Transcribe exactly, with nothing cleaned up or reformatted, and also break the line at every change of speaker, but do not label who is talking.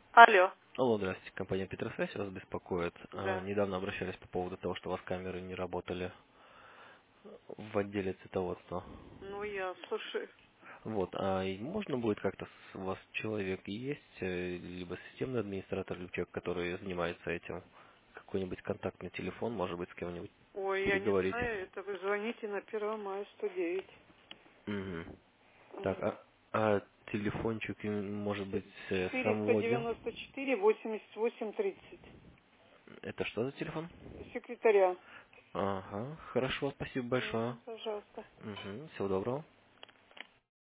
Алло.
Алло, здравствуйте, компания Петросвязь вас беспокоит. А,
Да.
Недавно обращались по поводу того, что у вас камеры не работали в отделе цветоводства.
Ну, я слушаю.
Вот, а и можно будет как-то, с- у вас человек есть, э, либо системный администратор, либо человек, который занимается этим, какой-нибудь контактный телефон, может быть, с кем-нибудь
Ой, я не
переговорить?
знаю, это вы звоните на первое мая сто девять.
Мгм. Так,
Мгм.
а, а телефончик, м, может быть, э,
четыреста
самого отдела?
девяносто четыре восемьдесят восемь тридцать.
Это что за телефон?
Секретаря.
Ага, хорошо, спасибо большое.
Мгм, пожалуйста.
Угу, всего доброго.